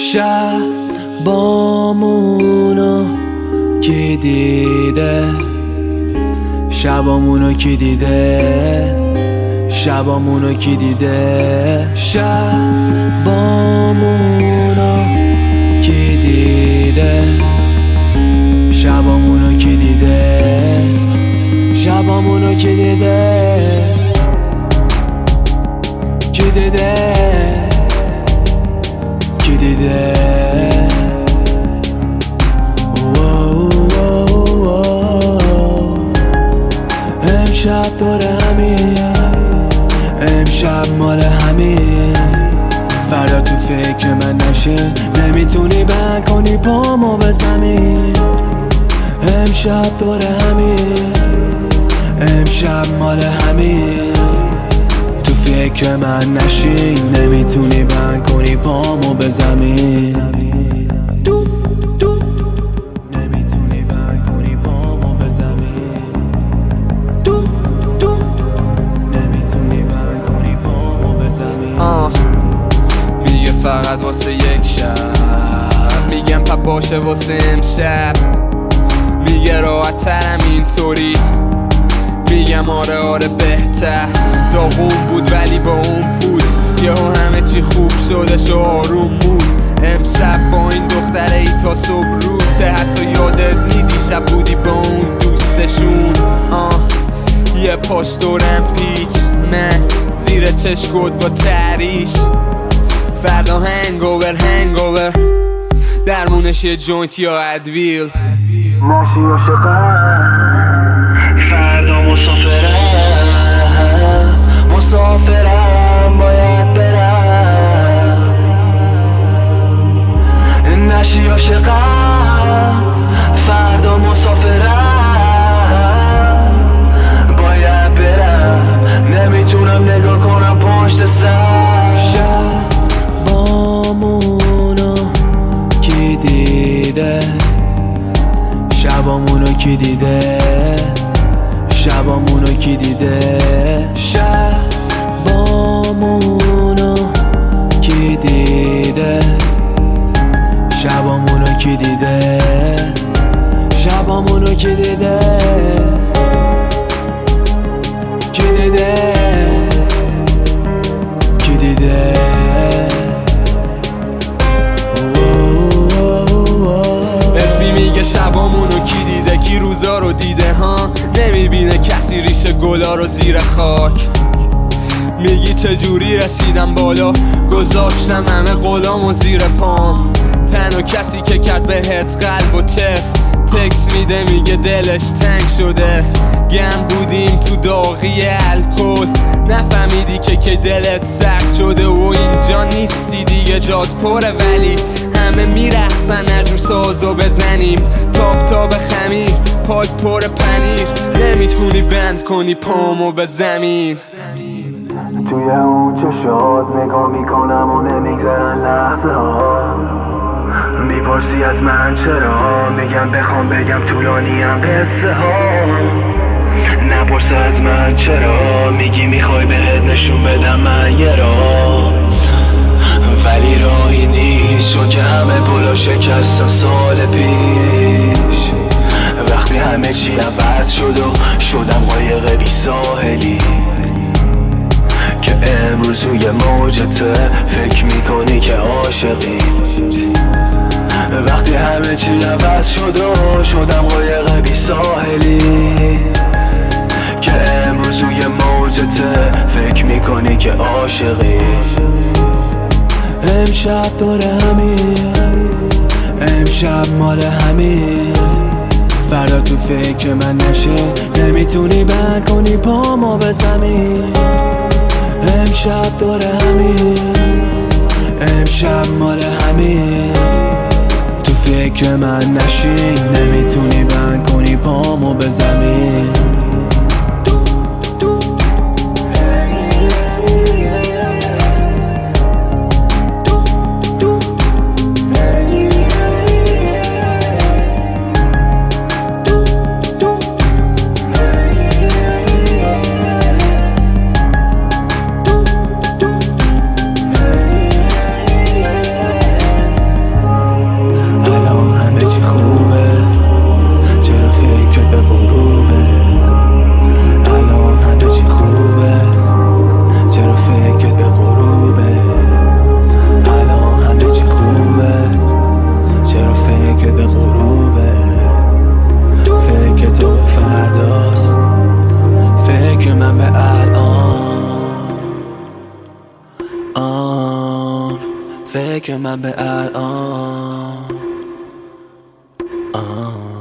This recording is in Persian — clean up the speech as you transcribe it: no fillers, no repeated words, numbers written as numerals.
شبامونو کی دیده، شبامونو کی دیده، شبامونو کی دیده، شبامونو کی دیده، شبامونو کی دیده، شبامونو کی دیده، کی دیده، کی دیده. امشب دور همین، امشب مال همین، فردا تو فکر من نشین، نمیتونی بند کنی پامو به زمین. امشب دور همین، امشب مال همین، تو فکر من نشین، نمیتونی بند کنی پامو به زمین. فقط واسه یک شب میگم پا باشه واسه امشب، میگه راحت ترم اینطوری، میگم آره آره بهتر. داغون بود ولی با اون بود، یهو همه چی خوب شدش و آروم بود. امشب با این دختره ای تا صبح روته، حتی یادت نیدی شب بودی با اون دوستشون. یه پاش دورم پیچ، من زیر چشکت با تریش، فردا هنگوور درمونش یه جوینت یا ادویل. نشی عاشقم، فردا مسافرم باید برم. نشی عاشقم، فردا مسافرم باید برم، نمیتونم نگاه کنم پشت سر. شبامونو کی دیده، شبامونو کی دیده، شبامونو کی دیده، شبامونو کی دیده، شبامونو کی دیده، شبامونو کی دیده، کی دیده، کی دیده. میگه شبامونو کی دیده، کی روزا رو دیده ها، نمیبینه کسی ریشه گلا رو زیر خاک. میگی چجوری رسیدم بالا، گذاشتم همه غلامو زیر پام. تنها کسی که کرد بهت قلب و تکس میده، میگه دلش تنگ شده. گم بودیم تو داغی الکل، نفهمیدی که دلت سرد شده و اینجا نیستی دیگه، جات پره ولی همه میرقصن نجور سازو بزنیم. تاب خمیر، پاک پر پنیر، نمیتونی بند کنی پامو به زمین. توی اون چشات نگاه میکنم و نمیگذرن لحظه ها، میپرسی از من چرا، میگم بخوام بگم طولانیم قصه ها. نپرس از من چرا، میگی میخوای بهت نشون بدم من یه راه، ولی راهی نیست چون که همه پلا شکستن سال پیش. وقتی همه چی عوض شد و شدم قایق بی ساحلی، که امروز روی موجته فکر میکنی که عاشقی. وقتی همه چی عوض شد و شدم قایق بی ساحلی، که امروز روی موجته فکر میکنی که عاشقی. امشب دور همین، امشب مال همین، فردا تو فکر من نشه، نمیتونی بند کنی پامو به زمین. امشب دور همین، امشب مال همین، تو فکر من نشین، نمیتونی بند کنی پامو به زمین. فکر من به الان